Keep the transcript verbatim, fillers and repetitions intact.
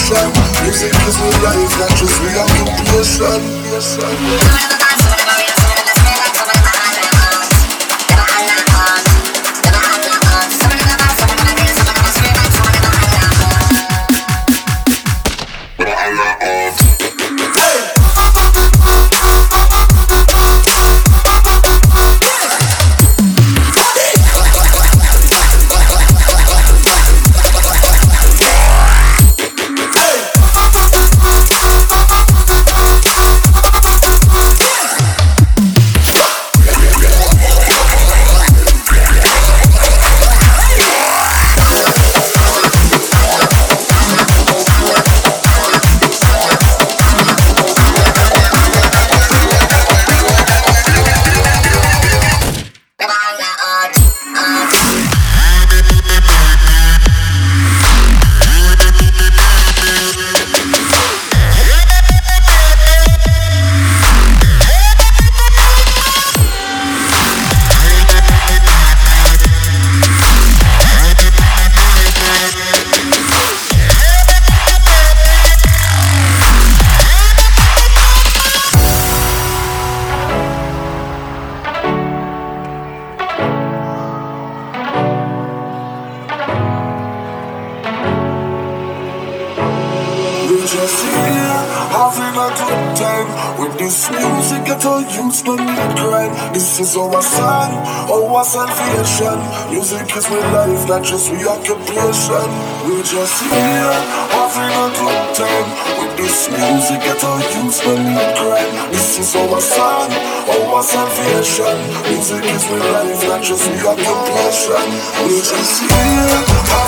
reoccupation. Music is my life, not just reoccupation. Just here, having a good time. With this music, get all used to me crying. This is our song, our salvation. Music is my life, not just reoccupation. We're just here, having a good time. With this music, get all used to me crying. This is our song, our salvation. Music is my life, not just reoccupation. We're just here.